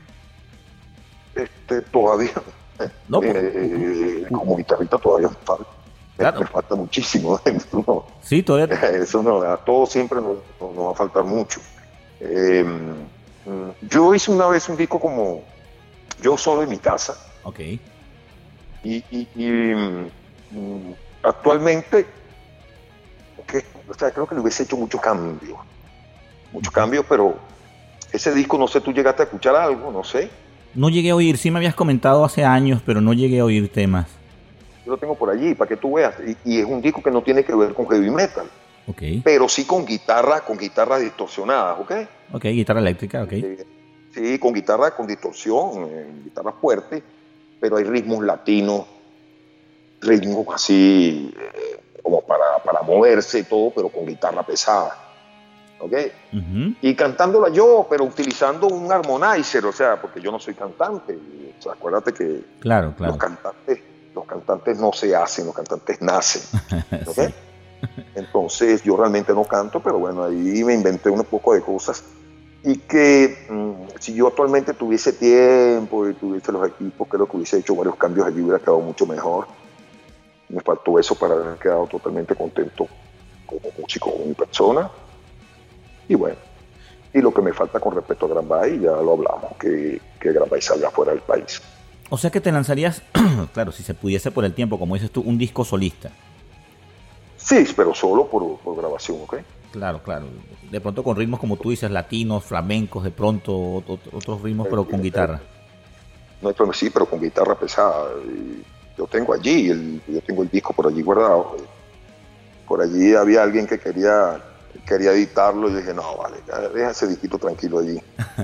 este, todavía, No, pues, eh, como guitarrista todavía me falta, Claro. me falta muchísimo. Eso no, sí, todavía. eso no, a todo siempre nos, nos- nos va a faltar mucho. Eh, mm, yo hice una vez un disco como yo solo en mi casa Ok. y, y- y, mm, actualmente, que, o sea, creo que le hubiese hecho mucho cambio, mucho cambio, pero ese disco, no sé, tú llegaste a escuchar algo, no sé. No llegué a oír, sí me habías comentado hace años, pero no llegué a oír temas. Yo lo tengo por allí para que tú veas. Y, y es un disco que no tiene que ver con heavy metal, Ok. pero sí con guitarra, con guitarras distorsionadas, ¿ok? Ok, guitarra eléctrica, ok. Eh, sí, con guitarra con distorsión, eh, guitarra fuerte, pero hay ritmos latinos, ritmos así eh, como para, para moverse y todo, pero con guitarra pesada, ¿ok? Ujú. Y cantándola yo, pero utilizando un harmonizer, o sea, porque yo no soy cantante. O sea, acuérdate que Claro, claro. los cantantes, los cantantes no se hacen, los cantantes nacen. ¿Ok? Sí. Entonces yo realmente no canto, pero bueno, ahí me inventé un poco de cosas. Y que mm, si yo actualmente tuviese tiempo y tuviese los equipos, creo que hubiese hecho varios cambios allí, hubiera quedado mucho mejor. Me faltó eso para haber quedado totalmente contento como músico, como mi persona. Y bueno, y lo que me falta con respecto a Gran Bay, ya lo hablamos, que, que Gran Bay salga fuera del país. O sea que te lanzarías, claro, si se pudiese por el tiempo, como dices tú, un disco solista. Sí, pero solo por, por grabación, ¿ok? Claro, claro. De pronto con ritmos como tú dices, latinos, flamencos, de pronto ot- ot- otros ritmos, pero con guitarra. No hay problema, sí, pero con guitarra pesada. Y yo tengo allí, el, yo tengo el disco por allí guardado. Por allí había alguien que quería, quería editarlo y yo dije, no, vale, deja ese disquito tranquilo allí.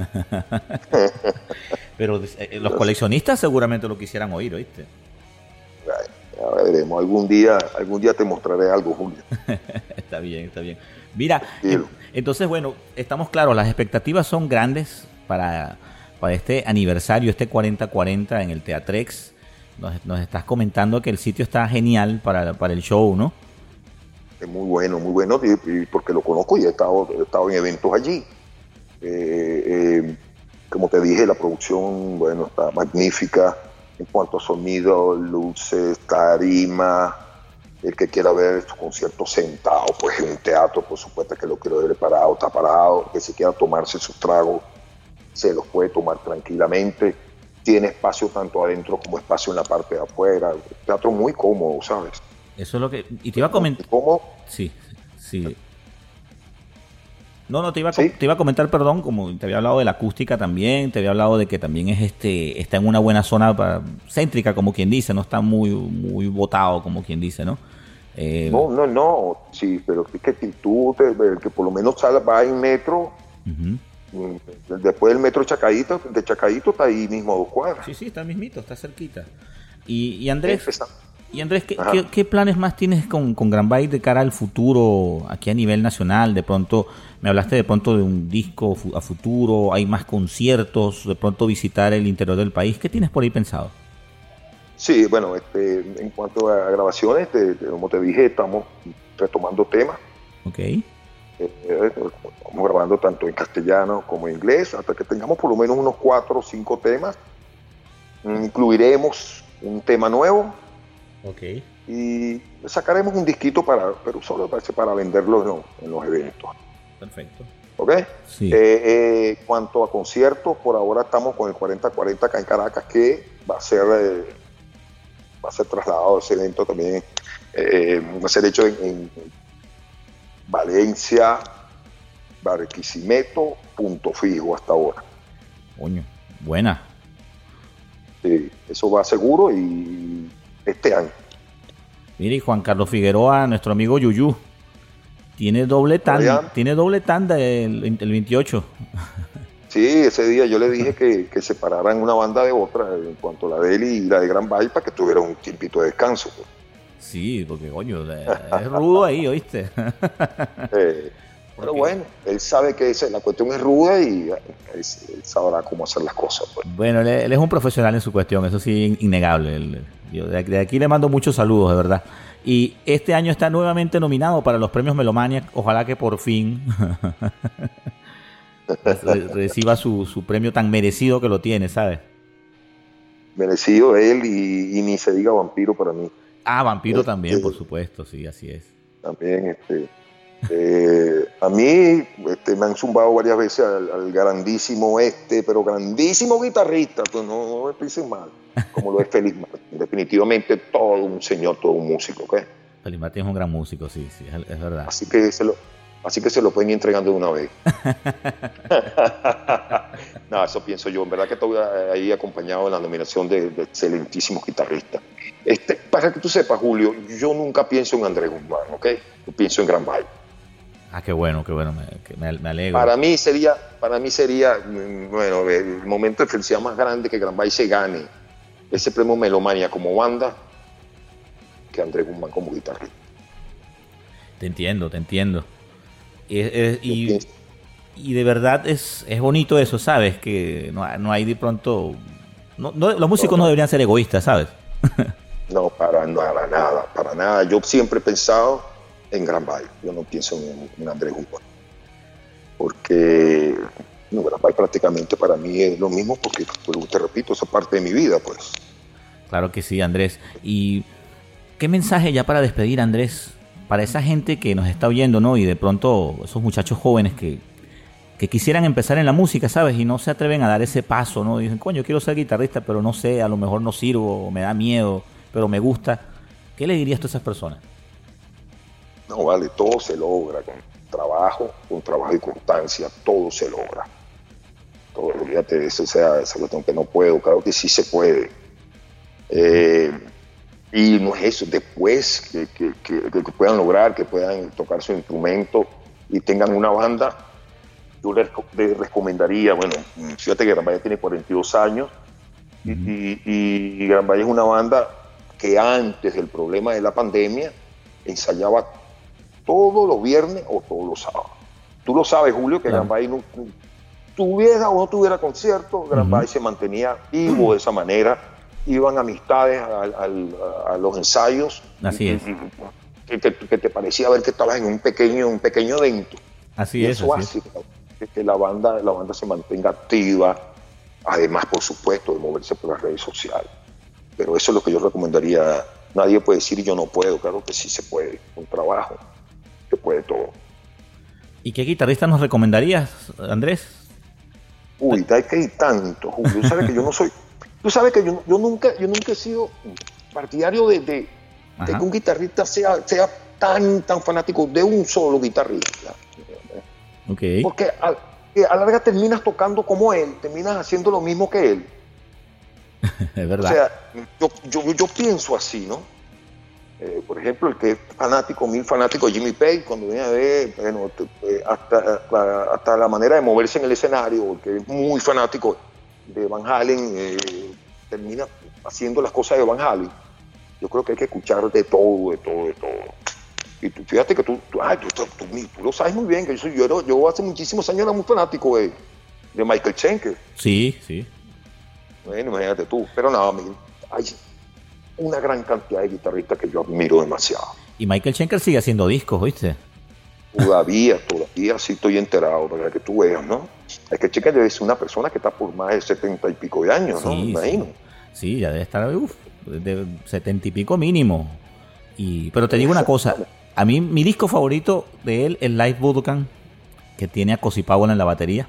Pero eh, los coleccionistas seguramente lo quisieran oír, ¿oíste? Ya veremos, algún día, algún día te mostraré algo, Julio. Está bien, está bien. Mira, Tranquilo. en- entonces, bueno, estamos claros, las expectativas son grandes para, para este aniversario, este cuarenta cuarenta en el Teatrex. Nos, nos estás comentando que el sitio está genial para, para el show, ¿no? Es muy bueno, muy bueno, y, y porque lo conozco y he estado, he estado en eventos allí. Eh, eh, como te dije, la producción, bueno, está magnífica en cuanto a sonido, luces, tarima. El que quiera ver estos conciertos sentado, pues en un teatro, por supuesto que lo quiero ver parado, está parado. Que si quiera tomarse sus tragos, se los puede tomar tranquilamente. Tiene espacio tanto adentro como espacio en la parte de afuera. Un teatro muy cómodo, ¿sabes? Eso es lo que... Y te iba a comentar... ¿Cómo? Sí, sí. No, no, te iba, a, com- Sí. te iba a comentar, perdón, como te había hablado de la acústica también, te había hablado de que también es este está en una buena zona para- céntrica, como quien dice, no está muy muy botado, como quien dice, ¿no? Eh, No, no, no, sí, pero es que si tú, te, que por lo menos sal, va en metro, ujú. mm, después del metro Chacaíto, de Chacaíto está ahí mismo a dos cuadras. Sí, sí, está mismito, está cerquita. Y, y Andrés, Está- y Andrés, ¿qué, Ajá. qué, qué planes más tienes con, con Gran Bay de cara al futuro, aquí a nivel nacional? De pronto, me hablaste de pronto de un disco fu- a futuro, hay más conciertos, de pronto visitar el interior del país. ¿Qué tienes por ahí pensado? Sí, bueno, este, en cuanto a grabaciones, te- te- como te dije, estamos retomando temas. Ok, Eh, estamos grabando tanto en castellano como en inglés, hasta que tengamos por lo menos unos cuatro o cinco temas. Incluiremos un tema nuevo ok. y sacaremos un disquito para, pero solo para, para venderlo en los, en los eventos. Perfecto. ¿Ok? Sí. Eh, eh, cuanto a conciertos, por ahora estamos con el cuarenta cuarenta acá en Caracas, que va a ser, eh, va a ser trasladado ese evento también, eh, va a ser hecho en, en Valencia, Barquisimeto, punto fijo hasta ahora. Coño, buena. Sí, eso va seguro y este año. Mire, y Juan Carlos Figueroa, nuestro amigo Yuyu, tiene doble tanda, Allá. tiene doble tanda el, el veintiocho. Sí, ese día yo le dije que, que separaran una banda de otra en cuanto a la de él y la de Gran Bay para que tuviera un tiempito de descanso. Pues. Sí, porque coño, es rudo ahí, ¿oíste? Eh, pero bueno, él sabe que esa, la cuestión es ruda y él, él sabrá cómo hacer las cosas. Pues. Bueno, él, él es un profesional en su cuestión, eso sí, innegable. Él, yo de, de aquí le mando muchos saludos, de verdad. Y este año está nuevamente nominado para los premios Melomania. Ojalá que por fin re- reciba su, su premio tan merecido que lo tiene, ¿sabes? Merecido él y, y ni se diga Vampiro para mí. Ah, Vampiro Este, también, por supuesto, sí, así es. También, este, eh, a mí este, me han zumbado varias veces al, al grandísimo este, pero grandísimo guitarrista, pues no, no me piensen mal, como lo es Félix Martín. Definitivamente todo un señor, todo un músico, ¿ok? Félix Martín es un gran músico, sí, sí, es, es verdad. Así que se lo, así que se lo pueden ir entregando de una vez. No, eso pienso yo. En verdad que estoy ahí acompañado en la nominación de, de excelentísimos guitarristas. Este, para que tú sepas, Julio, yo nunca pienso en Andrés Guzmán, ¿ok? Yo pienso en Gran Bay. Ah, qué bueno, qué bueno, me, que me, me alegro. Para mí sería, para mí sería, bueno, el momento de felicidad más grande que Gran Bay se gane ese premio Melomania como banda que Andrés Guzmán como guitarrista. Te entiendo, te entiendo. Y, es- Yo y, pienso- y de verdad es, es bonito eso, ¿sabes? Que no, no hay de pronto... No, no- los músicos no deberían ser egoístas, ¿sabes? No, para nada, nada, para nada. Yo siempre he pensado en Gran Bay. Yo no pienso en, en Andrés Guzmán. Porque no, Gran Bay prácticamente para mí es lo mismo porque, pues, te repito, esa parte de mi vida, pues. Claro que sí, Andrés. ¿Y qué mensaje ya para despedir, Andrés? Para esa gente que nos está oyendo, ¿no? Y de pronto esos muchachos jóvenes que, que quisieran empezar en la música, ¿sabes? Y no se atreven a dar ese paso, ¿no? Dicen, coño, quiero ser guitarrista, pero no sé, a lo mejor no sirvo, o me da miedo, pero me gusta. ¿Qué le dirías tú a esas personas? No, vale, todo se logra con trabajo, con trabajo y constancia, todo se logra. Todo, olvídate de eso, o sea, esa cuestión que no puedo, claro que sí se puede. Eh, y no es eso, después que, que, que, que puedan lograr, que puedan tocar su instrumento y tengan una banda, yo les, les recomendaría, bueno, fíjate que Gran Valle tiene cuarenta y dos años y, y, y Gran Valle es una banda que antes del problema de la pandemia ensayaba todos los viernes o todos los sábados. Tú lo sabes, Julio, que Claro. Gran Valle no, tuviera o no tuviera concierto, Gran Ujú. Valle se mantenía vivo de esa manera. Iban amistades al- al- a los ensayos. Así y- es. y- Que, que- que te parecía ver que estabas en un pequeño, un pequeño evento. Así y es, eso así hace que, que la banda, la banda se mantenga activa, además, por supuesto, de moverse por las redes sociales. Pero eso es lo que yo recomendaría. Nadie puede decir yo no puedo, claro que sí se puede, con trabajo, se puede todo. ¿Y qué guitarrista nos recomendarías, Andrés? Uy, hay que ir tanto, Julio. Tú sabes que yo no soy, tú sabes que yo, yo nunca, yo nunca he sido partidario de, de, de Ajá. que un guitarrista sea, sea tan, tan fanático de un solo guitarrista. Ok. Porque a, que a la larga terminas tocando como él, terminas haciendo lo mismo que él. Es O verdad. sea, yo, yo, yo pienso así, ¿no? Eh, por ejemplo, el que es fanático, mil fanático de Jimmy Page, cuando viene a ver, bueno, te- eh, hasta, la, hasta la manera de moverse en el escenario, el que es muy fanático de Van Halen, eh, termina haciendo las cosas de Van Halen. Yo creo que hay que escuchar de todo, de todo, de todo. Y tú, fíjate que tú, tú, ay, tú, tú, tú, tú lo sabes muy bien, que yo, soy, yo, era- yo hace muchísimos años era muy fanático de, de Michael Schenker. Sí, sí. Bueno, imagínate tú. Pero nada, mira, hay una gran cantidad de guitarristas que yo admiro demasiado. Y Michael Schenker sigue haciendo discos, ¿viste? Todavía, todavía sí estoy enterado, para que tú veas, ¿no? Es que Schenker debe ser una persona que está por más de setenta y pico de años, ¿no? Me Sí, imagino. Sí, ya debe estar, uf, de setenta y pico mínimo. Y, pero te digo una cosa, a mí mi disco favorito de él es Live Budokan, que tiene a Cozy Powell en la batería.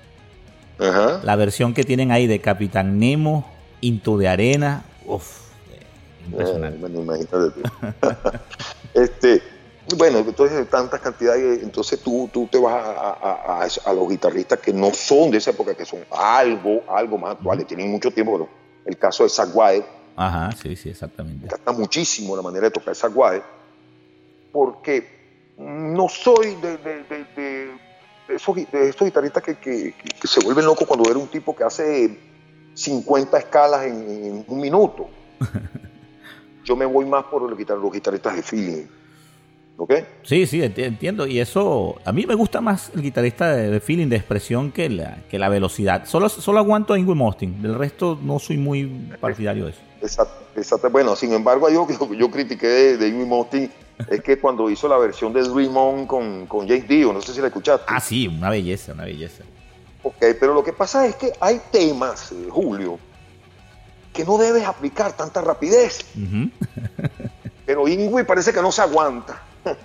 Ajá. La versión que tienen ahí de Capitán Nemo, Into de Arena, uff, Eh, impresionante. bueno, imagínate tú. este, Bueno, entonces de tantas cantidades, entonces tú, tú te vas a, a, a, a los guitarristas que no son de esa época, que son algo, algo más actuales, uh-huh. tienen mucho tiempo, pero el caso de Zakk Wylde. Ajá, sí, sí, exactamente. Me encanta muchísimo la manera de tocar Zakk Wylde, porque no soy de, de, de, de, de, esos, de esos guitarristas que, que, que se vuelven locos cuando eres un tipo que hace cincuenta escalas en, en un minuto. Yo me voy más por los guitarristas, los guitarristas de feeling. ¿Ok? Sí, sí, entiendo. Y eso, a mí me gusta más el guitarrista de, de feeling, de expresión, que la, que la velocidad. Solo, solo aguanto a Yngwie Malmsteen. Del resto no soy muy partidario de eso. Exacto, exacto. Bueno, sin embargo, yo, yo, yo critiqué de, de Yngwie Malmsteen es que cuando hizo la versión de Dream On con, con James Dio, no sé si la escuchaste. Ah, sí, una belleza, una belleza. Ok, pero lo que pasa es que hay temas, eh, Julio, que no debes aplicar tanta rapidez. Uh-huh. Pero Yngwie parece que no se aguanta.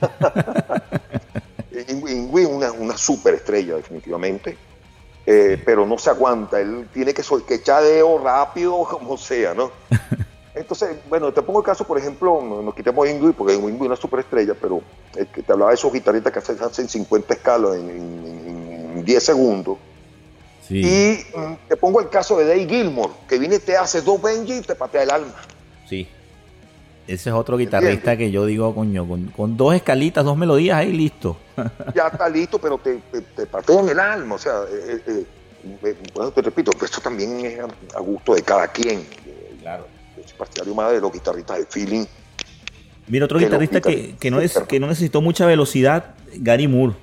Yngwie es una, una superestrella definitivamente, eh, pero no se aguanta, él tiene que, que echar dedo rápido como sea, ¿no? Entonces, bueno, te pongo el caso, por ejemplo, nos quitemos Yngwie porque Yngwie es una superestrella, pero el que te hablaba de esos guitarristas que hacen, hacen cincuenta escalas en, en, en diez segundos. Sí. Y mm, te pongo el caso de Dave Gilmour, que viene y te hace dos Benji y te patea el alma. Sí. Ese es otro guitarrista que yo digo, coño, con, con dos escalitas, dos melodías, ahí listo. Ya está listo, pero te, te, te patean el alma. O sea, eh, eh, eh, bueno, te repito, pero esto también es a, a gusto de cada quien. Claro. Yo soy partidario más de los guitarristas de feeling. Mira, otro guitarrista que, que, no es, que no necesitó mucha velocidad, Gary Moore.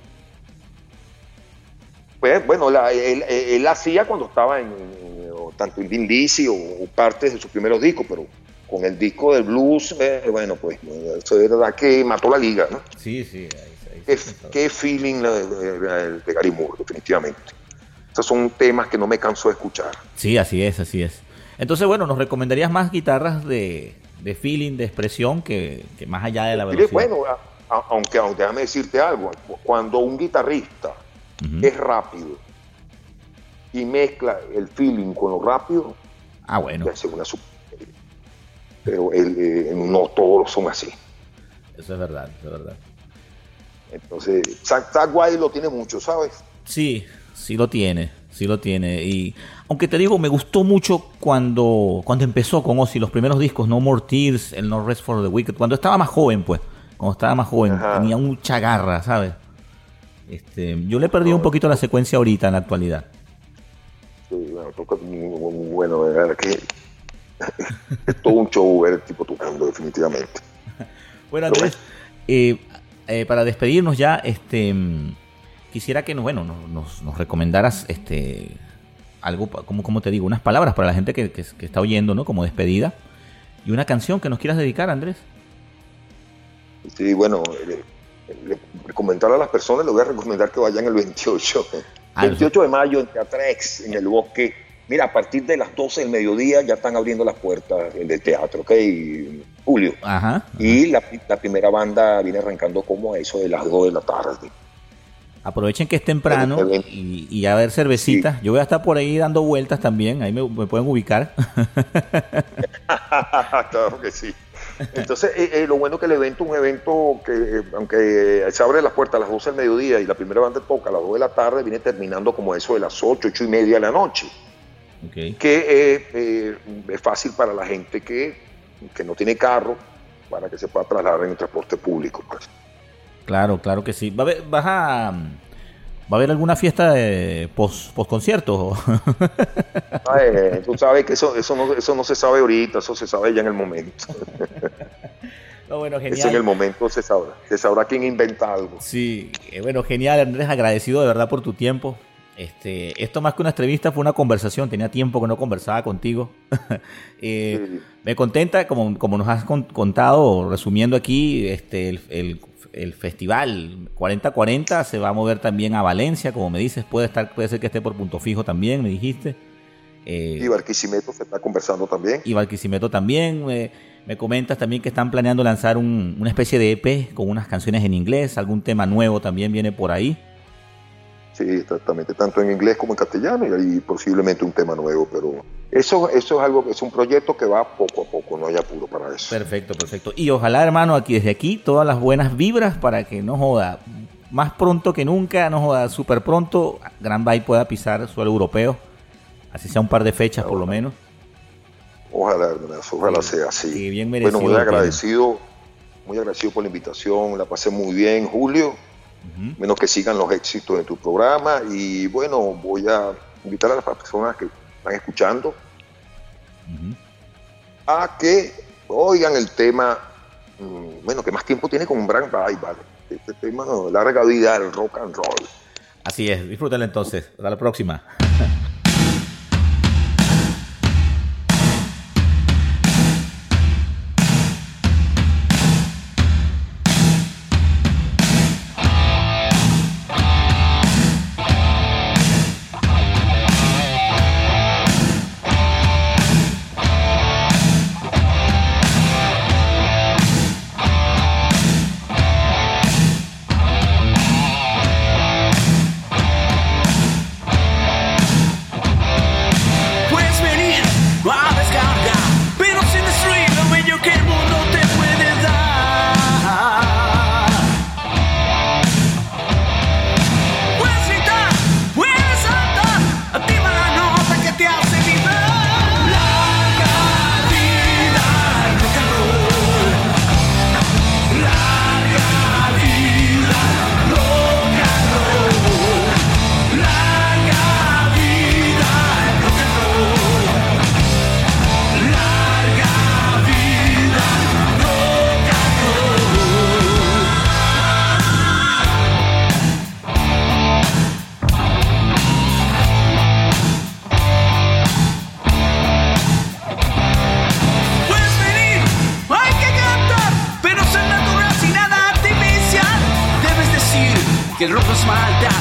Pues, bueno, la, él, él, él hacía cuando estaba en, tanto en Vin Lizzy o, o partes de sus primeros discos, pero con el disco del blues, eh, bueno, pues eso es verdad que mató la liga, ¿no? Sí, sí. Ahí, ahí qué, qué feeling la, de, de, de Gary Moore, definitivamente. Esos son temas que no me canso de escuchar. Sí, así es, así es. Entonces, bueno, ¿nos recomendarías más guitarras de, de feeling, de expresión, que, que más allá de la velocidad? Bueno, a, a, aunque, aunque déjame decirte algo, cuando un guitarrista uh-huh. es rápido y mezcla el feeling con lo rápido, ah, bueno. ya es una super. Pero el, eh, no todos son así. Eso es verdad, eso es verdad. Entonces, Zakk Wylde lo tiene mucho, ¿sabes? Sí, sí lo tiene, sí lo tiene. Y aunque te digo, me gustó mucho cuando, cuando empezó con Ozzy, los primeros discos, No More Tears, el No Rest for the Wicked, cuando estaba más joven, pues. Cuando estaba más joven, ajá. Tenía mucha garra, ¿sabes? Este, yo le he perdido no, un poquito la secuencia ahorita, en la actualidad. Sí, bueno, toca muy, muy bueno, de verdad que es todo un show ver el tipo tocando, definitivamente. Bueno, Andrés, eh, eh, para despedirnos ya, este, quisiera que nos, bueno, nos, nos recomendaras este, algo, como, como te digo, unas palabras para la gente que, que, que está oyendo, ¿no? Como despedida, y una canción que nos quieras dedicar, Andrés. Sí, bueno, le, le, recomendar a las personas, les voy a recomendar que vayan el veintiocho, ah, veintiocho de mayo en Teatrex, en el Bosque. Mira, a partir de las doce del mediodía ya están abriendo las puertas del teatro, ¿ok? Julio. Ajá, ajá. Y la, la primera banda viene arrancando como a eso de las dos de la tarde. Aprovechen que es temprano y, y a ver cervecitas. Sí. Yo voy a estar por ahí dando vueltas también, ahí me, me pueden ubicar. Claro que sí. Entonces, eh, eh, lo bueno que el evento es un evento que, eh, aunque se abre las puertas a las doce del mediodía y la primera banda toca a las dos de la tarde, viene terminando como eso de las ocho, ocho y media de la noche. Okay. Que eh, eh, es fácil para la gente que, que no tiene carro, para que se pueda trasladar en el transporte público, pues. Claro, claro que sí. ¿Va a haber, vas a, ¿va a haber alguna fiesta de post, post concierto? Ay, tú sabes que eso, eso, no, eso no se sabe ahorita, eso se sabe ya en el momento. No, bueno, genial. Eso en el momento se sabrá, se sabrá quién inventa algo. Sí, bueno, genial, Andrés, agradecido de verdad por tu tiempo. Este, esto más que una entrevista fue una conversación, tenía tiempo que no conversaba contigo. eh, sí. Me contenta, como, como nos has contado, resumiendo aquí, este, el, el, el festival cuarenta cuarenta se va a mover también a Valencia, como me dices, puede estar, puede ser que esté por Punto Fijo también, me dijiste. Eh, y Barquisimeto se está conversando también. Y Barquisimeto también. Eh, me comentas también que están planeando lanzar un, una especie de E P con unas canciones en inglés, algún tema nuevo también viene por ahí. Sí, exactamente, tanto en inglés como en castellano y ahí posiblemente un tema nuevo, pero eso, eso es algo que es un proyecto que va poco a poco, no hay apuro para eso. Perfecto, perfecto. Y ojalá, hermano, aquí desde aquí todas las buenas vibras para que no joda, más pronto que nunca, no joda, súper pronto, Grand Bay pueda pisar suelo europeo, así sea un par de fechas por lo menos. Ojalá, hermanazo, ojalá Sí, sea así. sí, bien merecido, bueno, muy agradecido, muy agradecido por la invitación, la pasé muy bien, Julio. Uh-huh. Menos que sigan los éxitos de tu programa y bueno, voy a invitar a las personas que están escuchando uh-huh. a que oigan el tema, mmm, bueno, que más tiempo tiene con Grand Bay, ¿vale? Este tema, no, larga vida del rock and roll. Así es, disfrútenlo entonces, hasta la próxima. Que el rojo es maldad.